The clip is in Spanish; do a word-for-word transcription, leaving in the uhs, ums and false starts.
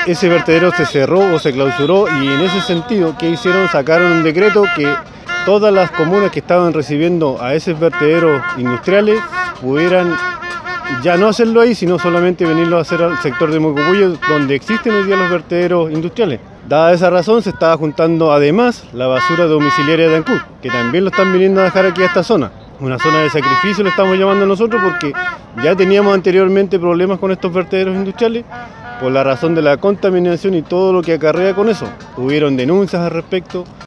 ese vertedero se cerró o se clausuró y en ese sentido, ¿qué hicieron? Sacaron un decreto que todas las comunas que estaban recibiendo a esos vertederos industriales pudieran ya no hacerlo ahí, sino solamente venirlo a hacer al sector de Mocopuyo, donde existen hoy día los vertederos industriales. Dada esa razón, se estaba juntando además la basura domiciliaria de Ancud, que también lo están viniendo a dejar aquí a esta zona. Una zona de sacrificio le estamos llamando nosotros porque ya teníamos anteriormente problemas con estos vertederos industriales por la razón de la contaminación y todo lo que acarrea con eso. Hubieron denuncias al respecto.